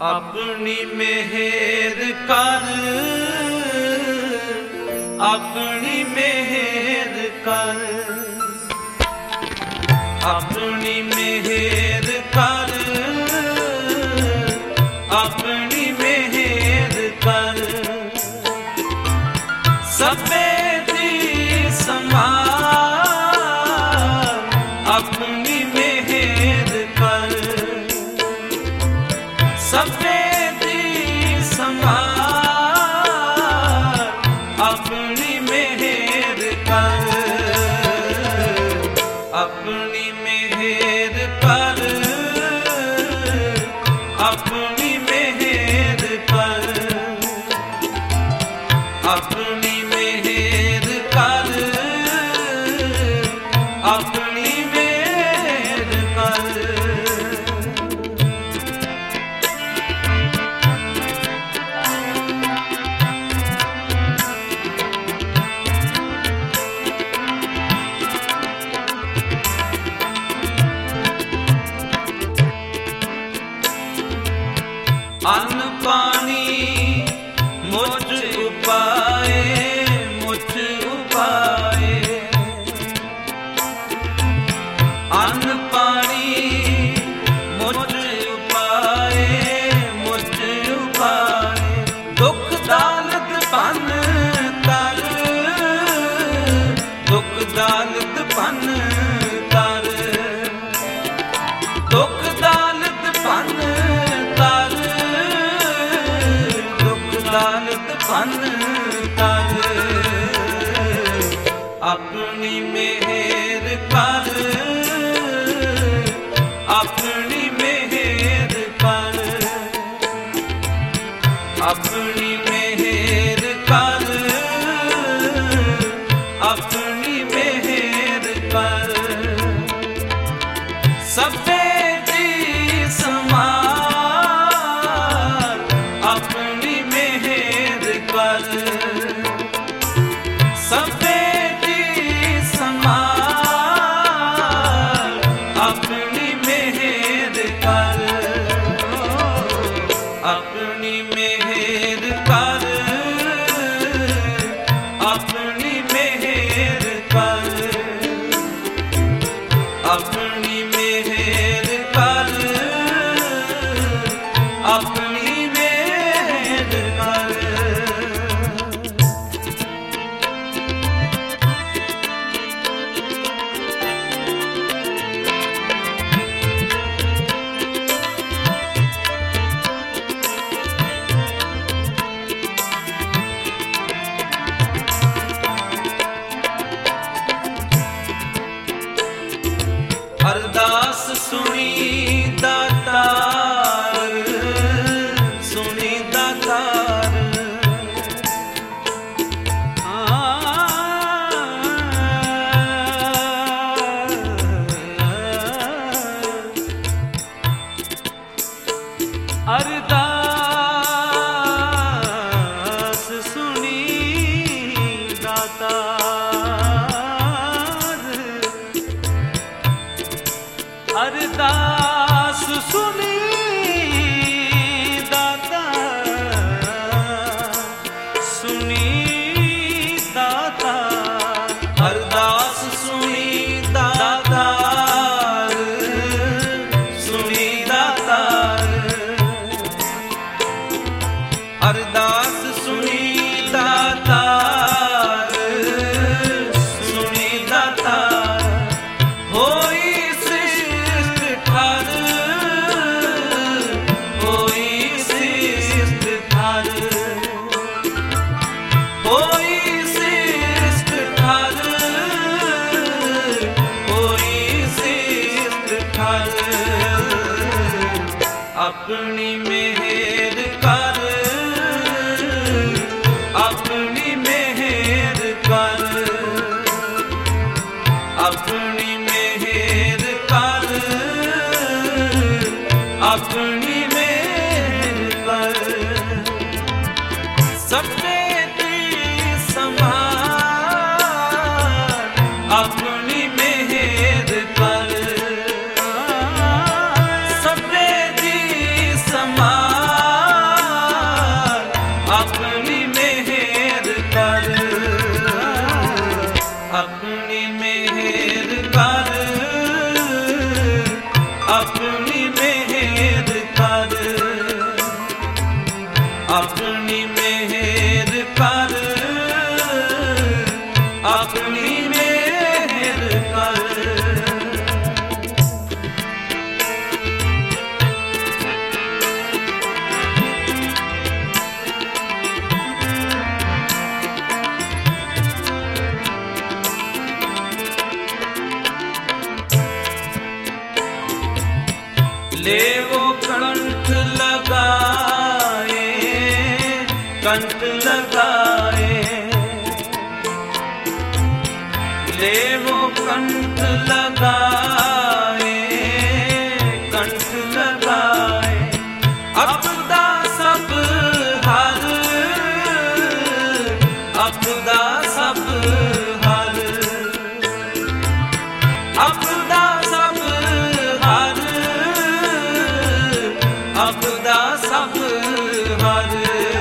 अपनी मेहर कर, अपनी मेहर कर, अपनी मेहर कर, अपनी मेहर कर। सफेदी समार अपनी मेहर कर, सफेदी समार अपनी मेहर कर, अपनी मेहर कर, अपनी मेहर कर, अपनी मेहर कर, अपनी मेहर कर। अन्न पानी मुझ उपाए, मुझ उपाए। अन्न पानी मुझ उपाए, मुझ उपाए। दुख दालत पन तर, दुख दालत पन तर, दुख दालत पन तर, दालत पन कर। अपनी मेहर कर, अपनी मेहर कर, अपनी मेहर कर, अपनी मेहर कर। सफेदी समार अपनी मेहर कर, सफेदी समार अपनी मेहर कर, अपनी मेहर कर, अपनी मेहर कर, अपनी मेहर कर, अपनी मेहर कर। अरदास सुनी दातार, सुनी दातार। अरदास सुनी दातार, अरदास सुनी दाता, सुनी दाता। अरदास सुनी दाता, सुनी दाता। अरदास सुनी दाता, सुनी दाता। होई अपनी मेहर कर, अपनी मेहर कर, अपनी मेहर कर, अपनी मेहर कर। सफेदी समार अपनी मेहर कर, सफेदी अपनी मेहर कर। ले वो कंठ लगाए, कंठ लगाए, ले वो कंठ लगाए, कंठ लगाए, अपदा सब हर, अपदा सब हर, अपदा सब हर, अपदा सब हर,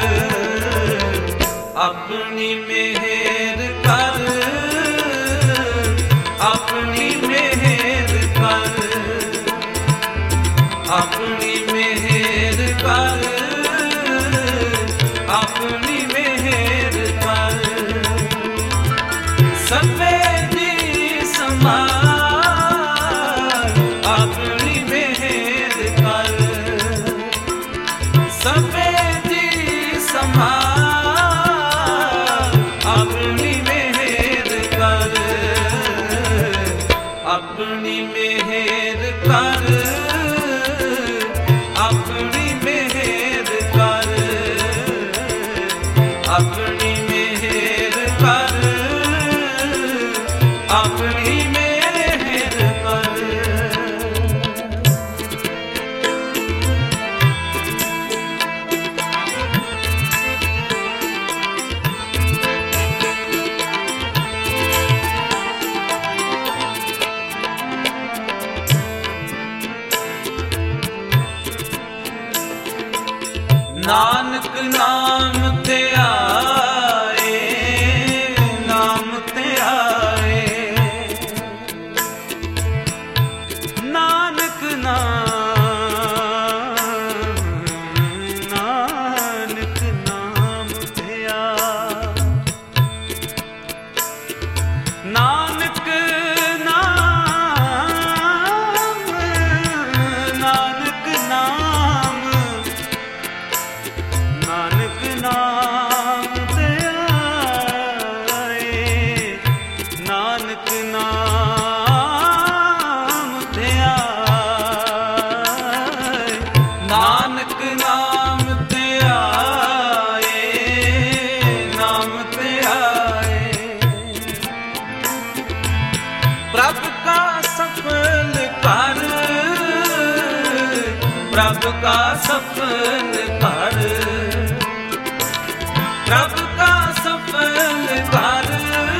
अपनी मेहर कर, अपनी मेहर कर, अपनी मेहर कर, अपनी मेहर कर। सफेदी समान अपनी मेहर कर, सफेदी समान अपनी मेहर कर, अपनी मेहर कर, अपनी मेहर कर, अपनी मेहर कर, अपनी मेहर कर। नानक नाम ते आए, नाम ते आए, नानक नाम, नानक नाम ते आए, नानक नाम, नानक नाम, नानक नाम ते आए, नानक नाम ते आए, नानक नाम ते आए, नाम ते आए, प्रभ का सफल कर, प्रभ का सफल कर, प्रभ का सफल कर,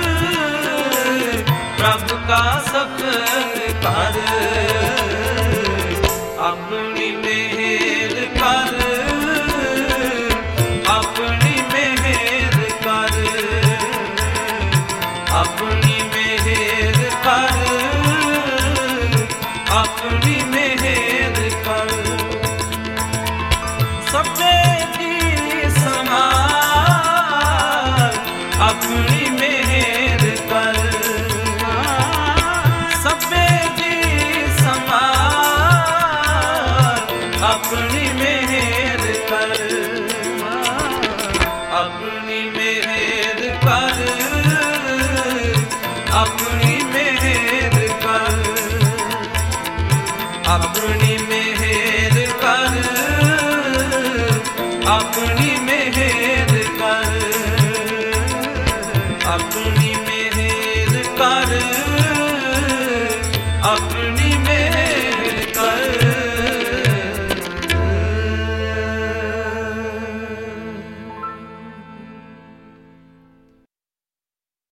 प्रभ का सफल कर, अपनी मेहर कर, अपनी मेहर कर, अपनी मेहर कर, अपनी मेहर कर। सफेदी समान अपनी मेहर कर, सफेदी समान अपनी मेहर कर, अपनी मेहर कर, अपनी मेहर कर, अपनी मेहर कर, अपनी मेहर कर, अपनी मेहर कर।